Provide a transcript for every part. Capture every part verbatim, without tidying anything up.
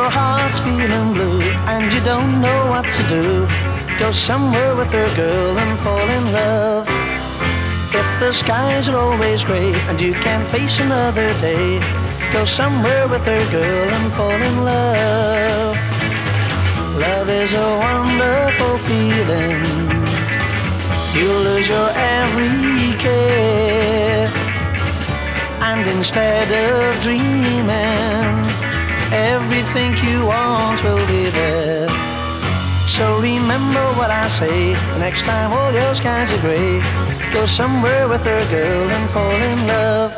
heart's feeling blue and you don't know what to do, go somewhere with her, girl, and fall in love. If the skies are always grey and you can't face another day, go somewhere with her, girl, and fall in love. Love is a wonderful feeling. You'll lose your every care, and instead of dreaming, everything you want will be there. So remember what I say, the next time all your skies are grey, go somewhere with her, girl, and fall in love.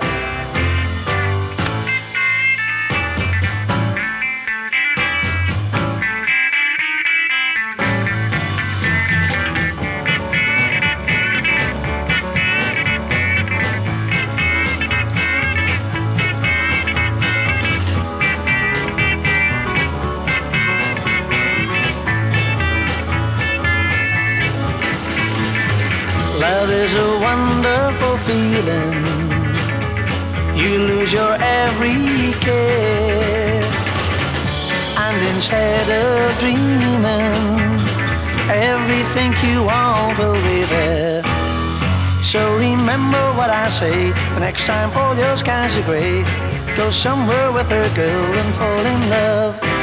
Love is a wonderful feeling. You lose your every care, and instead of dreaming, everything you want will be there. So remember what I say, the next time all your skies are grey, go somewhere with her, girl, and fall in love.